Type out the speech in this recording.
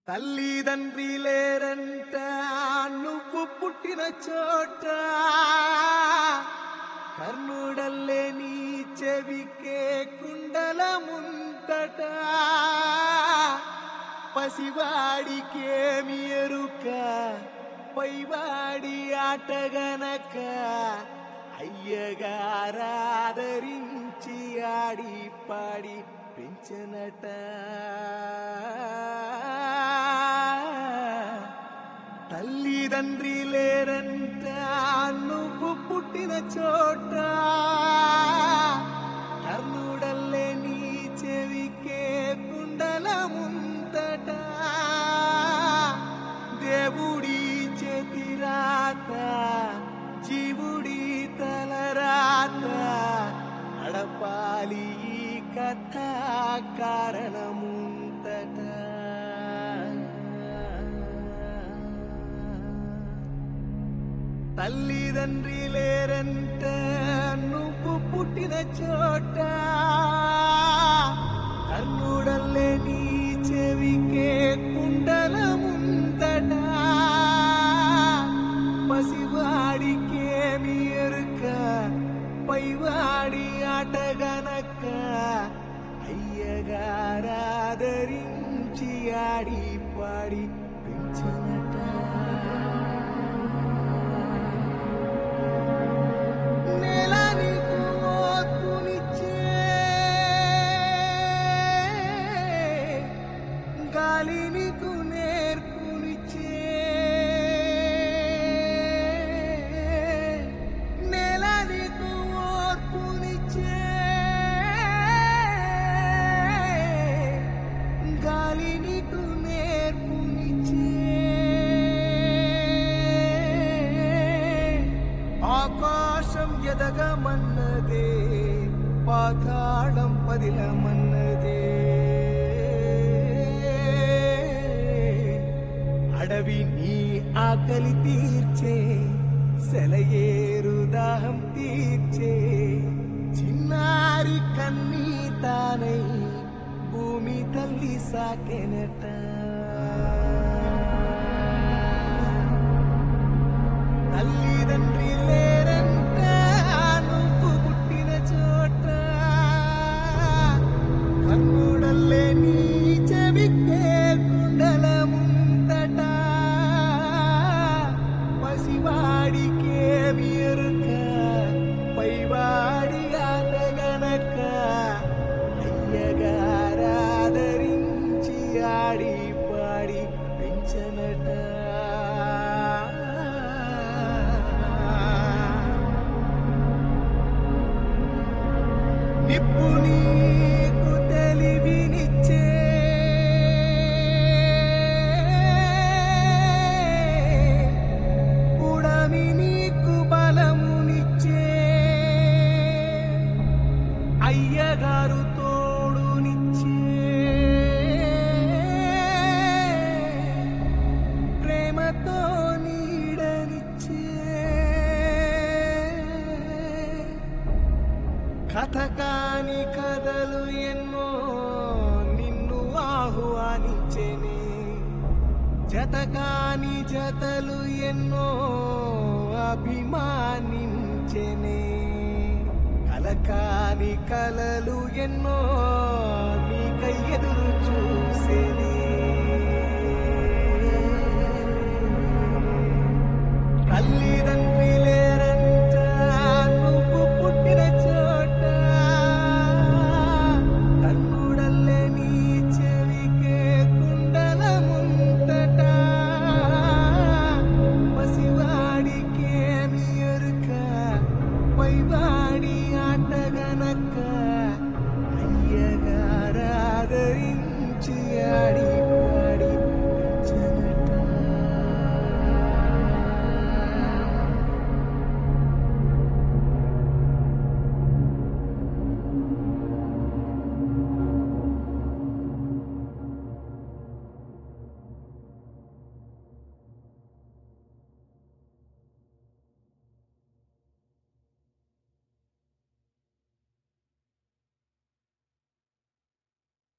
తల్లిదండ్రి లేరంట నువ్వు పుట్టిన చోట కర్ణుడల్లే నీ చెవికే కుండల ముందట పసివాడికేమి ఎరుక పైవాడి ఆటగనక అయ్యగారాదరించి ఆడి పాడి పెంచనట తల్లిదండ్రి లేరంట నువ్వు పుట్టిన చోట కర్ణుడల్లే నీ చెవికే కుండల ముందట దేవుడి చేతిరాత జీవుడి తలరాత నడపాలి ఈ కథ కారణముంతట తల్లిదండ్రి లేరంట నువ్వు పుట్టిన చోట కర్ణుడల్లే నీ చెవికే కుండల ముందట పసివాడికేమి ఎరుక పైవాడి ఆటగనక అయ్యగారాదరించి ఆడి పాడి పెంచనట గాలి నీకు నేర్పునిచ్చే నేల నీకు ఓర్పునిచ్చే గాలి నీకు నేర్పునిచ్చే ఆకాశం ఎదగమన్నదే పాతాళం పదిలమన్నదే అడవి నీ ఆకలి తీర్చే సెలయేరు దాహం తీర్చే చిన్నారి కన్నీ తానై భూమి తల్లి సాకెనట తల్లిదండ్రి లేరంట నువ్వు పుట్టిన చోట కర్ణుడల్లే నీ చెవికే కుండల ముందట పసివాడికేమి ఎరుక పైవాడి ఆటగనక అయ్యగారాదరించి ఆడి పాడి పెంచనట నిప్పు నీకు తెలివినిచ్చే ఉడమి నీకు బలమునిచ్చే అయ్యగారు తోడునిచ్చే ప్రేమతో నీడనిచ్చే కథ కాని కథలు ఎన్నో నిన్ను ఆహ్వానించెనే జతకాని జతలు ఎన్నో అభిమానించెనే కలకాని కలలు ఎన్నో నీకై ఎదురు